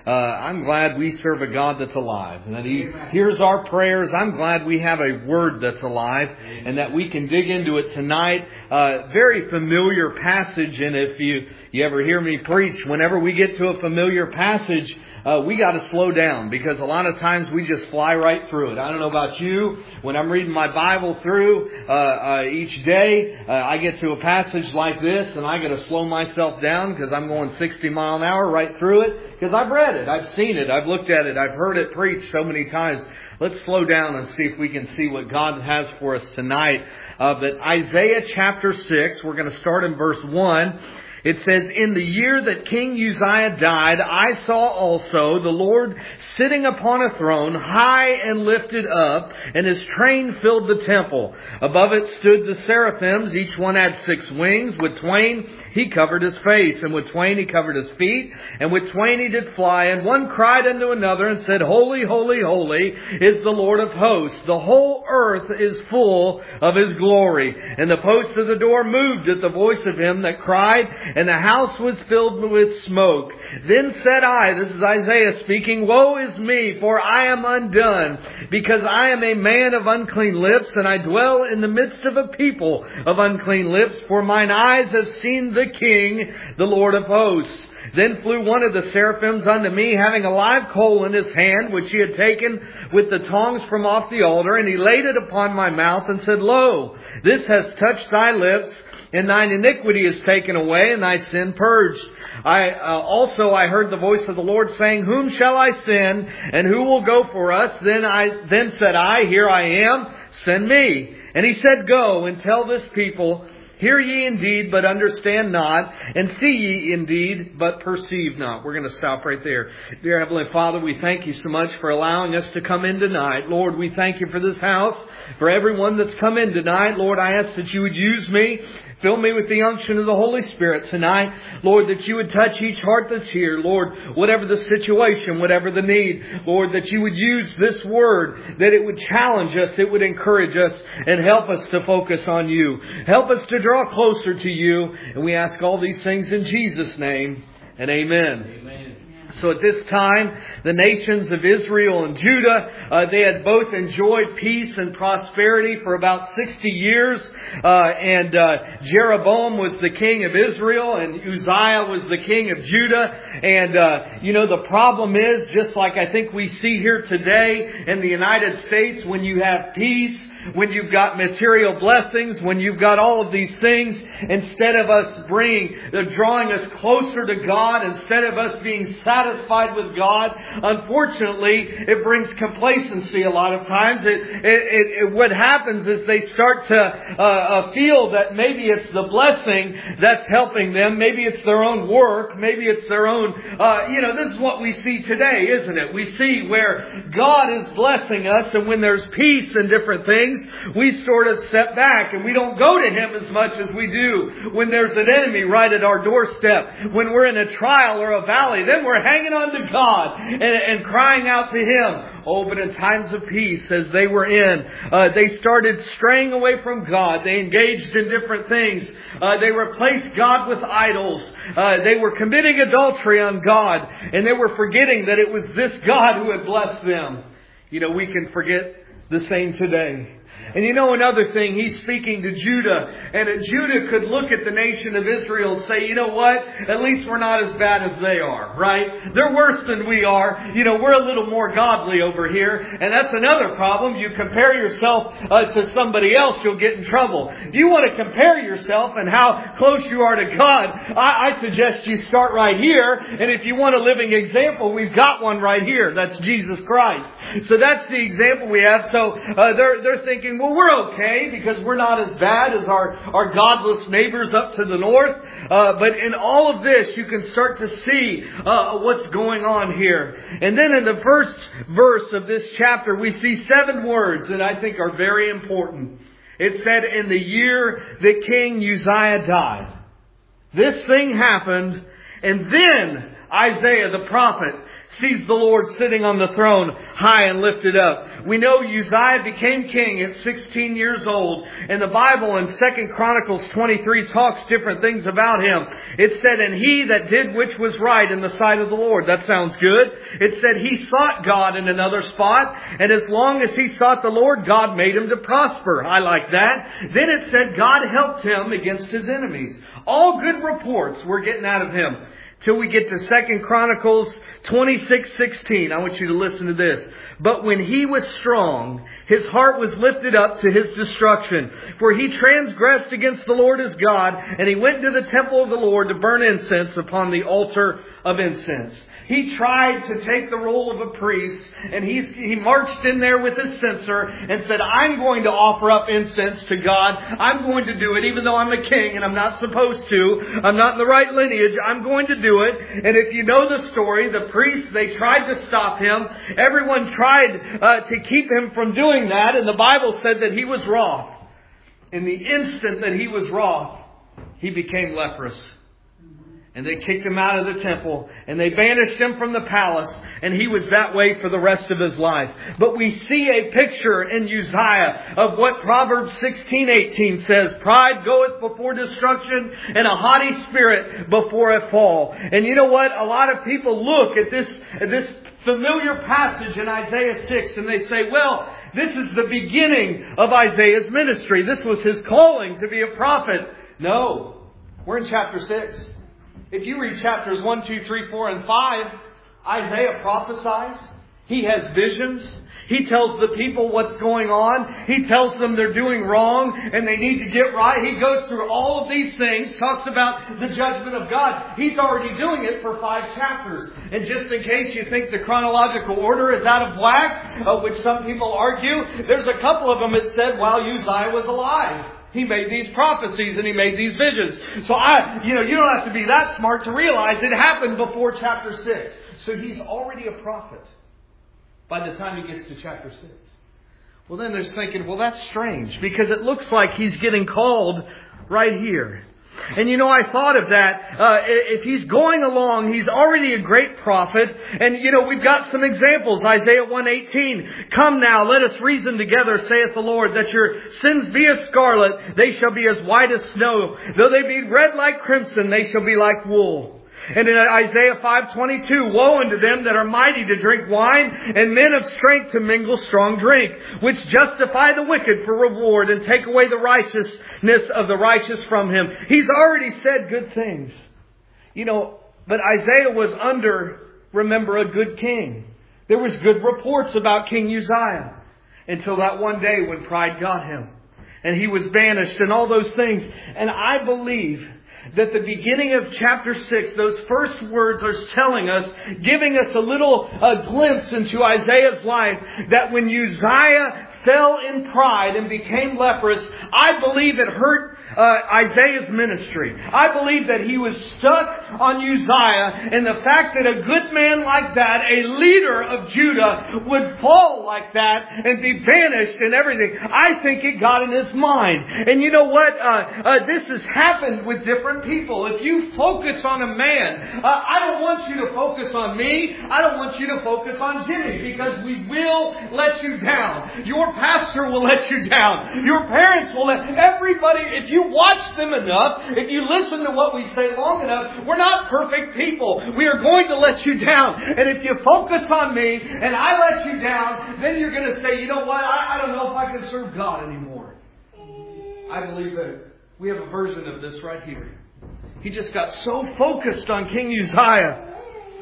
I'm glad we serve a God that's alive and that He hears our prayers. I'm glad we have a Word that's alive and that we can dig into it tonight. Very familiar passage, and if you ever hear me preach, whenever we get to a familiar passage, we got to slow down because a lot of times we just fly right through it. I don't know about you. When I'm reading my Bible through each day, I get to a passage like this and I got to slow myself down because I'm going 60 mile an hour right through it because I've read it, I've seen it, I've looked at it, I've heard it preached so many times. Let's slow down and see if we can see what God has for us tonight. But Isaiah chapter 6, we're going to start in verse 1. It says, "In the year that King Uzziah died, I saw also the Lord sitting upon a throne, high and lifted up, and His train filled the temple. Above it stood the seraphims. Each one had 6 wings. With twain He covered His face, and with twain He covered His feet, and with twain He did fly. And one cried unto another and said, Holy, holy, holy is the Lord of hosts. The whole earth is full of His glory. And the post of the door moved at the voice of Him that cried, and the house was filled with smoke. Then said I," this is Isaiah speaking, "Woe is me, for I am undone, because I am a man of unclean lips, and I dwell in the midst of a people of unclean lips, for mine eyes have seen the King, the Lord of hosts. Then flew one of the seraphims unto me, having a live coal in his hand, which he had taken with the tongs from off the altar, and he laid it upon my mouth, and said, Lo, this has touched thy lips, and thine iniquity is taken away, and thy sin purged. I heard the voice of the Lord saying, Whom shall I send, and who will go for us? Then said I, Here I am, send me. And He said, Go and tell this people, Hear ye indeed, but understand not, and see ye indeed, but perceive not." We're going to stop right there. Dear Heavenly Father, we thank You so much for allowing us to come in tonight. Lord, we thank You for this house, for everyone that's come in tonight. Lord, I ask that You would use me. Fill me with the unction of the Holy Spirit tonight. Lord, that You would touch each heart that's here. Lord, whatever the situation, whatever the need. Lord, that You would use this word, that it would challenge us, it would encourage us, and help us to focus on You. Help us to draw closer to You. And we ask all these things in Jesus' name. And amen. Amen. So at this time, the nations of Israel and Judah, they had both enjoyed peace and prosperity for about 60 years. And Jeroboam was the king of Israel, and Uzziah was the king of Judah. And, the problem is, just like I think we see here today in the United States, when you have peace, when you've got material blessings, when you've got all of these things, instead of us drawing us closer to God, instead of us being satisfied with God, unfortunately, it brings complacency a lot of times. What happens is they start to feel that maybe it's the blessing that's helping them, maybe it's their own work, maybe it's their own, this is what we see today, isn't it? We see where God is blessing us, and when there's peace and different things, we sort of step back and we don't go to Him as much as we do when there's an enemy right at our doorstep. When we're in a trial or a valley, then we're hanging on to God and crying out to Him. Oh, but in times of peace, as they were in, they started straying away from God. They engaged in different things. They replaced God with idols. They were committing adultery on God, and they were forgetting that it was this God who had blessed them. We can forget the same today. And another thing, He's speaking to Judah. And Judah could look at the nation of Israel and say, you know what? At least we're not as bad as they are, right? They're worse than we are. We're a little more godly over here. And that's another problem. You compare yourself to somebody else, you'll get in trouble. If you want to compare yourself and how close you are to God, I suggest you start right here. And if you want a living example, we've got one right here. That's Jesus Christ. So that's the example we have. So they're thinking, well, we're okay because we're not as bad as our godless neighbors up to the north. But in all of this, you can start to see what's going on here. And then in the first verse of this chapter, we see 7 words that I think are very important. It said, in the year that King Uzziah died. This thing happened, and then Isaiah the prophet sees the Lord sitting on the throne, high and lifted up. We know Uzziah became king at 16 years old. And the Bible in 2 Chronicles 23 talks different things about him. It said, and he that did which was right in the sight of the Lord. That sounds good. It said he sought God in another spot. And as long as he sought the Lord, God made him to prosper. I like that. Then it said God helped him against his enemies. All good reports we're getting out of him. Till we get to 2 Chronicles 26:16. I want you to listen to this. But when he was strong, his heart was lifted up to his destruction. For he transgressed against the Lord his God, and he went into the temple of the Lord to burn incense upon the altar of incense. He tried to take the role of a priest, and he marched in there with his censer and said, I'm going to offer up incense to God. I'm going to do it, even though I'm a king and I'm not supposed to. I'm not in the right lineage. I'm going to do it. And if you know the story, the priests, they tried to stop him. Everyone tried to keep him from doing that, and the Bible said that he was wroth. In the instant that he was wroth, he became leprous. And they kicked him out of the temple. And they banished him from the palace. And he was that way for the rest of his life. But we see a picture in Uzziah of what Proverbs 16:18 says. Pride goeth before destruction, and a haughty spirit before a fall. And you know what? A lot of people look at this familiar passage in Isaiah 6 and they say, well, this is the beginning of Isaiah's ministry. This was his calling to be a prophet. No. We're in chapter 6. If you read chapters 1, 2, 3, 4, and 5, Isaiah prophesies. He has visions. He tells the people what's going on. He tells them they're doing wrong and they need to get right. He goes through all of these things, talks about the judgment of God. He's already doing it for 5 chapters. And just in case you think the chronological order is out of whack, which some people argue, there's a couple of them that said while Uzziah was alive. He made these prophecies and he made these visions. So you don't have to be that smart to realize it happened before chapter 6. So he's already a prophet by the time he gets to chapter 6. Well, then they're thinking, well, that's strange because it looks like he's getting called right here. And I thought of that. If he's going along, he's already a great prophet. And we've got some examples. Isaiah 1:18. Come now, let us reason together, saith the Lord, that your sins be as scarlet, they shall be as white as snow. Though they be red like crimson, they shall be like wool. And in Isaiah 5:22, woe unto them that are mighty to drink wine, and men of strength to mingle strong drink, which justify the wicked for reward, and take away the righteousness of the righteous from him. He's already said good things. But Isaiah was under, remember, a good king. There was good reports about King Uzziah. Until that one day when pride got him. And he was banished and all those things. And I believe that the beginning of chapter 6, those first words are telling us, giving us a little glimpse into Isaiah's life, that when Uzziah fell in pride and became leprous, I believe it hurt Isaiah's ministry. I believe that he was stuck on Uzziah, and the fact that a good man like that, a leader of Judah, would fall like that and be banished and everything, I think it got in his mind. And you know what? This has happened with different people. If you focus on a man, I don't want you to focus on me. I don't want you to focus on Jimmy, because we will let you down. Your pastor will let you down. Your parents will let everybody. If you watch them enough, if you listen to what we say long enough, we're not perfect people. We are going to let you down. And if you focus on me and I let you down, then you're going to say, you know what, I don't know if I can serve God anymore. I believe that we have a version of this right here. He just got so focused on King Uzziah.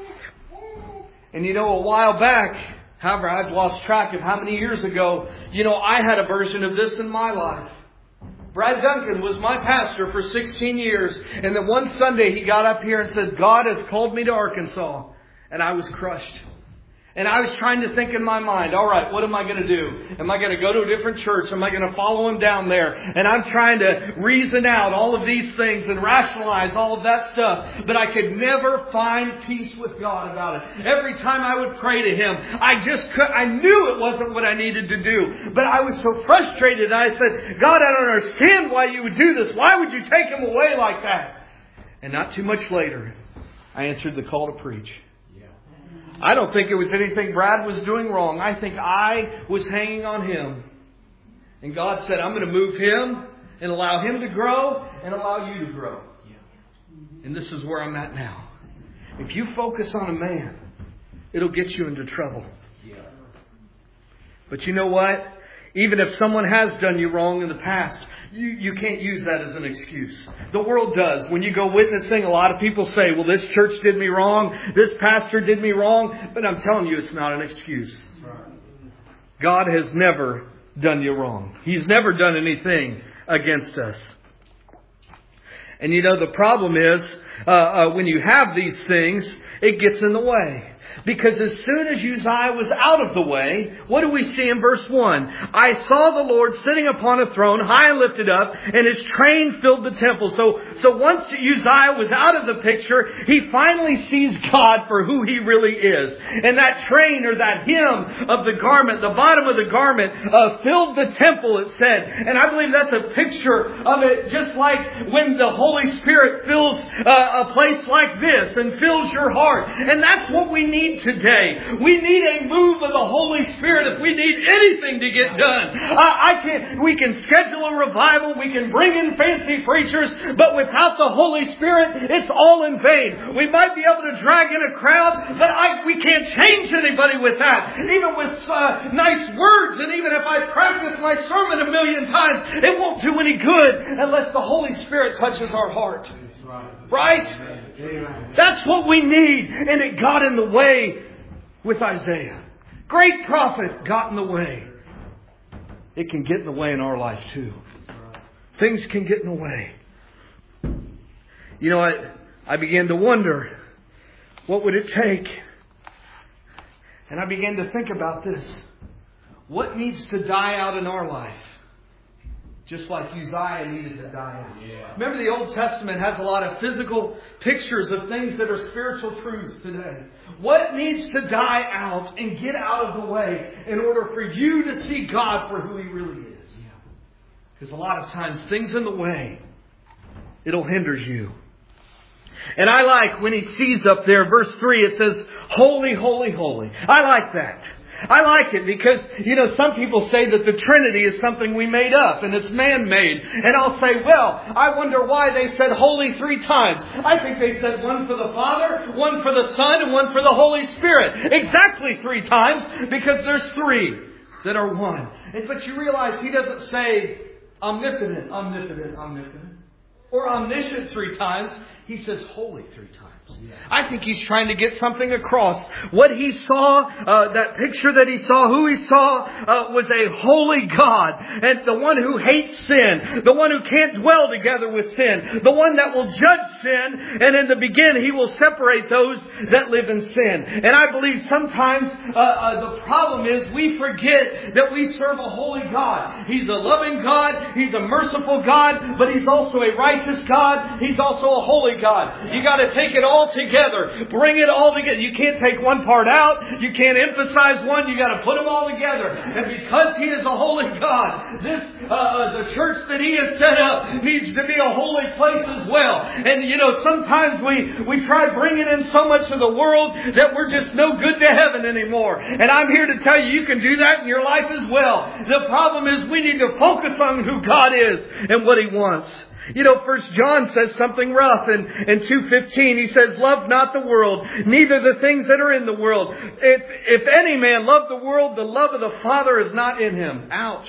And a while back, however, I've lost track of how many years ago, I had a version of this in my life. Brad Duncan was my pastor for 16 years. And then one Sunday he got up here and said, God has called me to Arkansas. And I was crushed. And I was trying to think in my mind, all right, what am I going to do? Am I going to go to a different church? Am I going to follow him down there? And I'm trying to reason out all of these things and rationalize all of that stuff. But I could never find peace with God about it. Every time I would pray to Him, I knew it wasn't what I needed to do. But I was so frustrated. I said, God, I don't understand why you would do this. Why would you take him away like that? And not too much later, I answered the call to preach. I don't think it was anything Brad was doing wrong. I think I was hanging on him. And God said, I'm going to move him and allow him to grow and allow you to grow. And this is where I'm at now. If you focus on a man, it'll get you into trouble. But you know what? Even if someone has done you wrong in the past, you can't use that as an excuse. The world does. When you go witnessing, a lot of people say, well, this church did me wrong. This pastor did me wrong. But I'm telling you, it's not an excuse. God has never done you wrong. He's never done anything against us. And you know, the problem is, when you have these things, it gets in the way. Because as soon as Uzziah was out of the way, what do we see in verse 1? I saw the Lord sitting upon a throne, high and lifted up, and His train filled the temple. So once Uzziah was out of the picture, he finally sees God for who He really is. And that train, or that hem of the garment, the bottom of the garment, filled the temple, it said. And I believe that's a picture of it, just like when the Holy Spirit fills a place like this and fills your heart. And that's what we need today. We need a move of the Holy Spirit if we need anything to get done. We can schedule a revival. We can bring in fancy preachers. But without the Holy Spirit, it's all in vain. We might be able to drag in a crowd, but we can't change anybody with that. Even with nice words, and even if I practice my sermon 1,000,000 times, it won't do any good unless the Holy Spirit touches our heart. Right? That's what we need. And it got in the way with Isaiah. Great prophet got in the way. It can get in the way in our life too. Things can get in the way. You know, I began to wonder, what would it take? And I began to think about this. What needs to die out in our life? Just like Uzziah needed to die out. Yeah. Remember, the Old Testament has a lot of physical pictures of things that are spiritual truths today. What needs to die out and get out of the way in order for you to see God for who He really is? Because a lot of times things in the way, it'll hinder you. And I like when He sees up there, verse 3, it says, holy, holy, holy. I like that. I like it because, you know, some people say that the Trinity is something we made up and it's man-made. And I'll say, well, I wonder why they said holy 3 times. I think they said one for the Father, one for the Son, and one for the Holy Spirit. Exactly 3 times because there's 3 that are one. But you realize He doesn't say omnipotent, omnipotent, omnipotent, or omniscient 3 times. He says holy 3 times. I think He's trying to get something across. What He saw, that picture that He saw, who He saw, was a holy God. And the one who hates sin. The one who can't dwell together with sin. The one that will judge sin. And in the beginning, He will separate those that live in sin. And I believe sometimes the problem is we forget that we serve a holy God. He's a loving God. He's a merciful God. But He's also a righteous God. He's also a holy God. You got to take it all together. Bring it all together. You can't take one part out. You can't emphasize one. You got to put them all together. And because He is a holy God, the church that He has set up needs to be a holy place as well. And you know, sometimes we try bringing in so much of the world that we're just no good to heaven anymore. And I'm here to tell you, you can do that in your life as well. The problem is we need to focus on who God is and what He wants. You know, 1 John says something rough in 2:15. He says, love not the world, neither the things that are in the world. If any man love the world, the love of the Father is not in him. Ouch.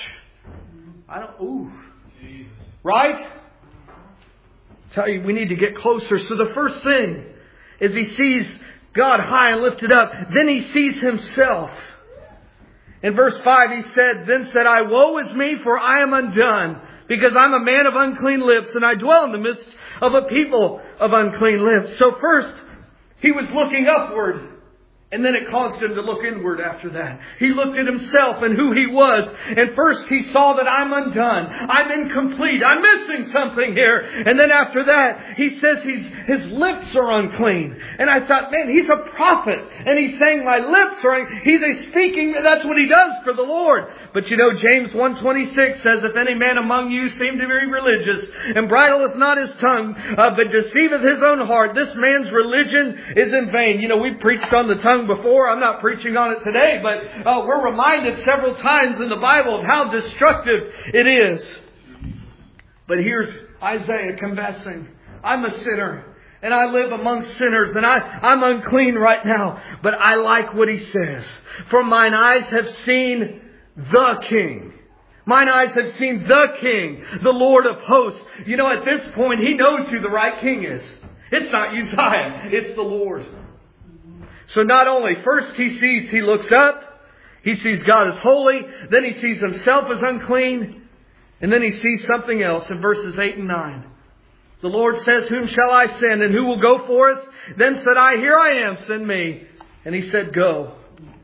Right? Tell you, we need to get closer. So the first thing is he sees God high and lifted up. Then he sees himself. In verse 5 he said, then said I, woe is me, for I am undone, because I'm a man of unclean lips, and I dwell in the midst of a people of unclean lips. So first, he was looking upward. And then it caused him to look inward after that. He looked at himself and who he was. And first he saw that I'm undone. I'm incomplete. I'm missing something here. And then after that, he says his lips are unclean. And I thought, man, he's a prophet. And he's saying my lips are unclean. He's speaking. That's what he does for the Lord. But you know, James 1:26 says, if any man among you seem to be religious and bridleth not his tongue, but deceiveth his own heart, this man's religion is in vain. You know, we preached on the tongue sung before. I'm not preaching on it today, but we're reminded several times in the Bible of how destructive it is. But here's Isaiah confessing, I'm a sinner. And I live among sinners, and I'm unclean right now. But I like what he says. For mine eyes have seen the King. Mine eyes have seen the King, the Lord of hosts. You know, at this point, he knows who the right King is. It's not Uzziah, it's the Lord. So not only first he looks up, he sees God as holy, then he sees himself as unclean, and then he sees something else in verses 8 and 9. The Lord says, whom shall I send, and who will go for us? Then said I, here I am, send me. And he said, go.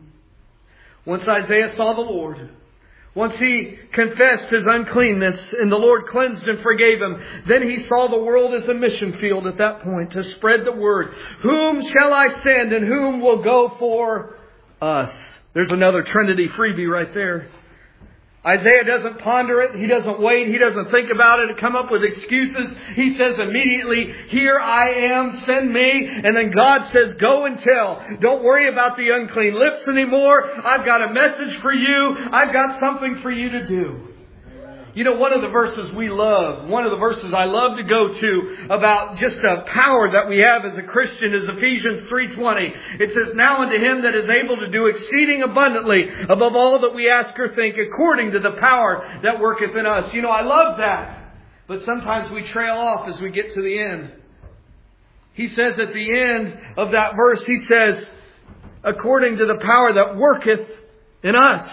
Once Isaiah saw the Lord, once he confessed his uncleanness, and the Lord cleansed and forgave him, then he saw the world as a mission field at that point to spread the word. Whom shall I send, and whom will go for us? There's another Trinity freebie right there. Isaiah doesn't ponder it. He doesn't wait. He doesn't think about it and come up with excuses. He says immediately, here I am, send me. And then God says, go and tell. Don't worry about the unclean lips anymore. I've got a message for you. I've got something for you to do. You know, one of the verses we love, one of the verses I love to go to about just the power that we have as a Christian is Ephesians 3:20. It says, now unto Him that is able to do exceeding abundantly above all that we ask or think, according to the power that worketh in us. You know, I love that. But sometimes we trail off as we get to the end. He says at the end of that verse, he says, according to the power that worketh in us.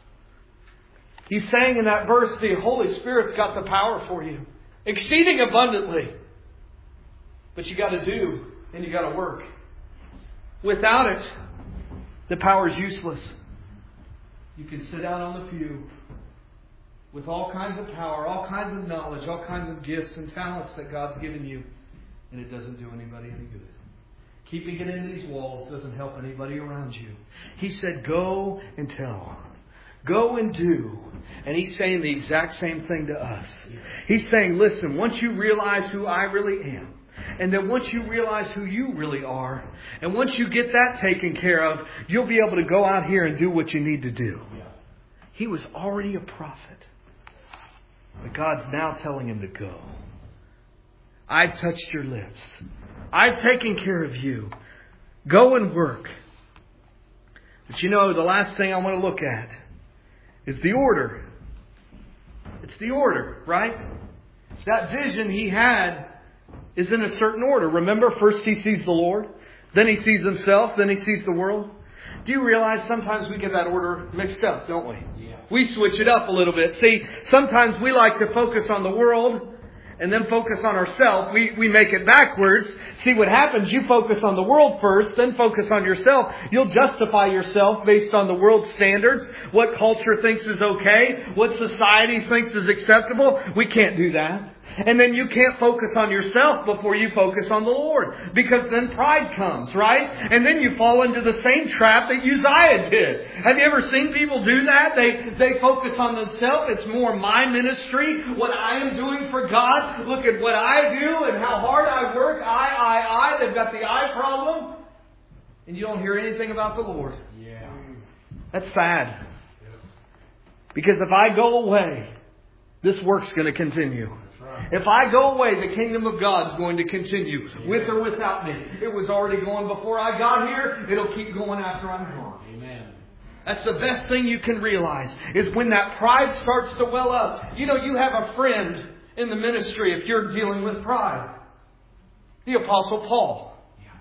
He's saying in that verse, the Holy Spirit's got the power for you. Exceeding abundantly. But you got to do, and you got to work. Without it, the power is useless. You can sit down on the pew with all kinds of power, all kinds of knowledge, all kinds of gifts and talents that God's given you, and it doesn't do anybody any good. Keeping it in these walls doesn't help anybody around you. He said, go and tell. Go and do. And He's saying the exact same thing to us. He's saying, listen, once you realize who I really am, and then once you realize who you really are, and once you get that taken care of, you'll be able to go out here and do what you need to do. He was already a prophet. But God's now telling him to go. I've touched your lips. I've taken care of you. Go and work. But you know, the last thing I want to look at is the order. It's the order, right? That vision he had is in a certain order. Remember, first he sees the Lord, then he sees himself, then he sees the world. Do you realize sometimes we get that order mixed up, don't we? Yeah. We switch it up a little bit. See, sometimes we like to focus on the world and then focus on ourselves. We make it backwards. See what happens, you focus on the world first, then focus on yourself. You'll justify yourself based on the world's standards, what culture thinks is okay, what society thinks is acceptable. We can't do that. And then you can't focus on yourself before you focus on the Lord. Because then pride comes, right? And then you fall into the same trap that Uzziah did. Have you ever seen people do that? They focus on themselves. It's more my ministry, what I am doing for God. Look at what I do and how hard I work. I. They've got the I problem. And you don't hear anything about the Lord. Yeah. That's sad. Because if I go away, this work's going to continue. If I go away, the kingdom of God is going to continue, with or without me. It was already going before I got here. It'll keep going after I'm gone. Amen. That's the best thing you can realize, is when that pride starts to well up. You know, you have a friend in the ministry if you're dealing with pride. The Apostle Paul.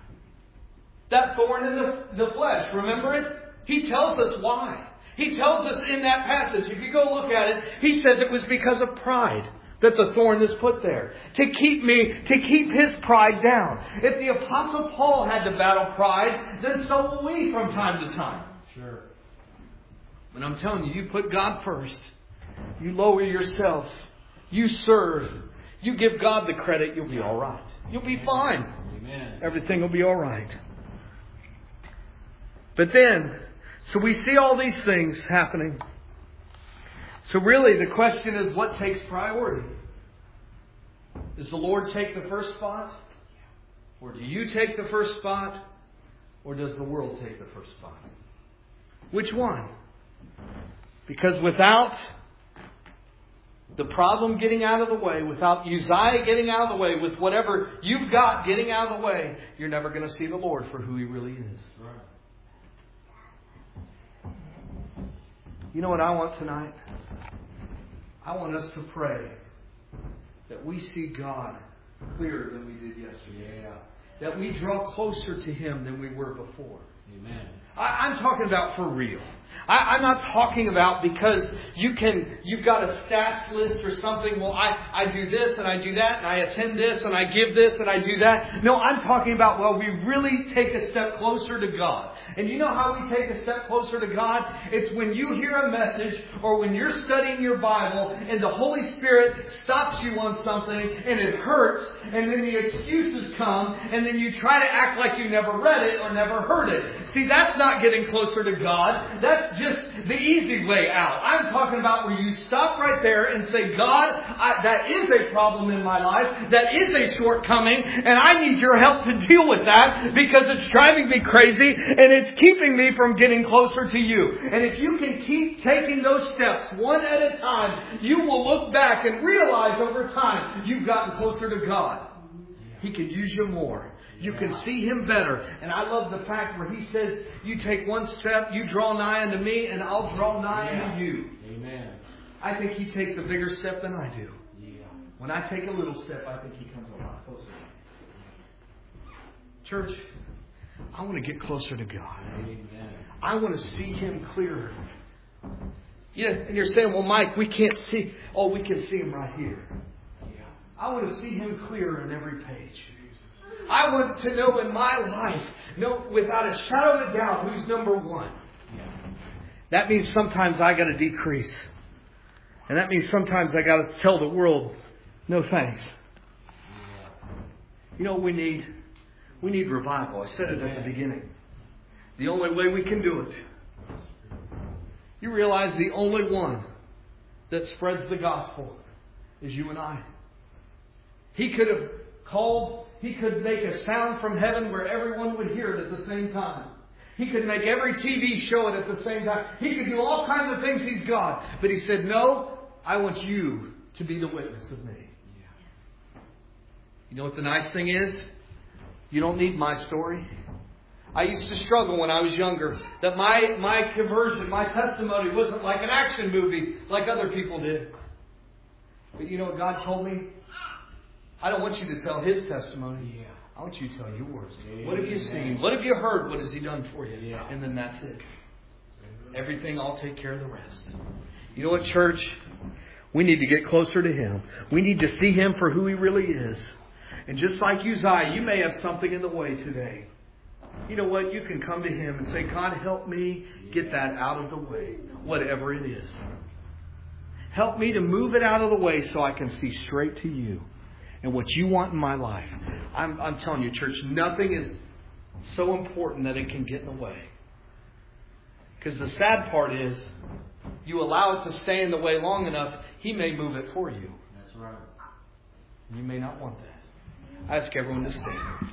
That thorn in the flesh, remember it? He tells us why. He tells us in that passage, if you go look at it, he says it was because of pride that the thorn is put there. To keep his pride down. If the Apostle Paul had to battle pride, then so will we from time to time. Sure. But I'm telling you, you put God first. You lower yourself. You serve. You give God the credit, you'll be all right. You'll be fine. Amen. Everything will be all right. But then, so we see all these things happening. So really the question is, what takes priority? Does the Lord take the first spot? Or do you take the first spot? Or does the world take the first spot? Which one? Because without the problem getting out of the way, without Uzziah getting out of the way, with whatever you've got getting out of the way, you're never going to see the Lord for who He really is. Right. You know what I want tonight? I want us to pray that we see God clearer than we did yesterday. Yeah. That we draw closer to Him than we were before. Amen. I'm talking about for real. I'm not talking about because you've got a stats list or something. Well, I do this and I do that and I attend this and I give this and I do that. No, I'm talking about, well, we really take a step closer to God. And you know how we take a step closer to God? It's when you hear a message or when you're studying your Bible and the Holy Spirit stops you on something and it hurts and then the excuses come and then you try to act like you never read it or never heard it. See, that's not getting closer to God. That's just the easy way out. I'm talking about where you stop right there and say, God, that is a problem in my life. That is a shortcoming. And I need your help to deal with that because it's driving me crazy and it's keeping me from getting closer to you. And if you can keep taking those steps one at a time, you will look back and realize over time you've gotten closer to God. He can use you more. You can see Him better. And I love the fact where He says, you take one step, you draw nigh unto me, and I'll draw nigh unto you. Amen. I think He takes a bigger step than I do. Yeah. When I take a little step, I think He comes a lot closer. Church, I want to get closer to God. Amen. I want to see Him clearer. Yeah, and you're saying, well, Mike, we can't see. Oh, we can see Him right here. Yeah. I want to see Him clearer in every page. I want to know in my life, without a shadow of a doubt, who's number one. Yeah. That means sometimes I got to decrease. And that means sometimes I got to tell the world, no thanks. Yeah. You know what we need? We need revival. I said it at the beginning. The only way we can do it. You realize the only one that spreads the gospel is you and I. He could have called... He could make a sound from heaven where everyone would hear it at the same time. He could make every TV show it at the same time. He could do all kinds of things. He's God. But He said, no, I want you to be the witness of me. You know what the nice thing is? You don't need my story. I used to struggle when I was younger that my conversion, my testimony wasn't like an action movie like other people did. But you know what God told me? I don't want you to tell His testimony. Yeah. I want you to tell yours. Amen. What have you seen? What have you heard? What has He done for you? Yeah. And then that's it. Everything, I'll take care of the rest. You know what, church? We need to get closer to Him. We need to see Him for who He really is. And just like Uzziah, you may have something in the way today. You know what? You can come to Him and say, God, help me get that out of the way. Whatever it is. Help me to move it out of the way so I can see straight to you. And what you want in my life. I'm telling you, church, nothing is so important that it can get in the way. Because the sad part is, you allow it to stay in the way long enough, He may move it for you. That's right. You may not want that. I ask everyone to stand.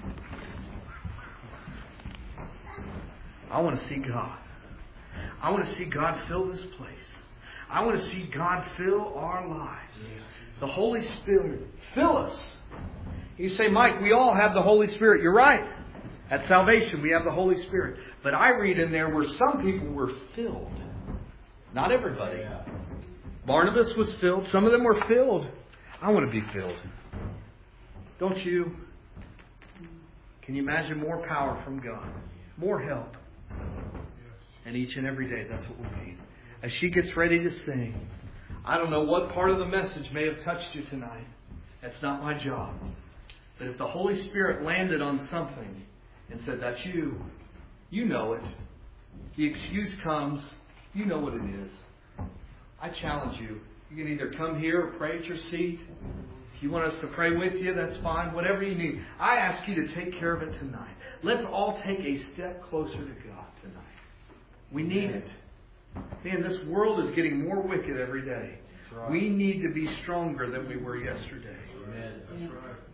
I want to see God. I want to see God fill this place. I want to see God fill our lives. The Holy Spirit, fill us. You say, Mike, we all have the Holy Spirit. You're right. At salvation, we have the Holy Spirit. But I read in there where some people were filled. Not everybody. Yeah. Barnabas was filled. Some of them were filled. I want to be filled. Don't you? Can you imagine more power from God? More help. And each and every day, that's what we need. As she gets ready to sing, I don't know what part of the message may have touched you tonight. That's not my job. But if the Holy Spirit landed on something and said, that's you, you know it. The excuse comes, you know what it is. I challenge you. You can either come here or pray at your seat. If you want us to pray with you, that's fine. Whatever you need. I ask you to take care of it tonight. Let's all take a step closer to God tonight. We need it. Man, this world is getting more wicked every day. Right. We need to be stronger than we were yesterday. Amen. That's right.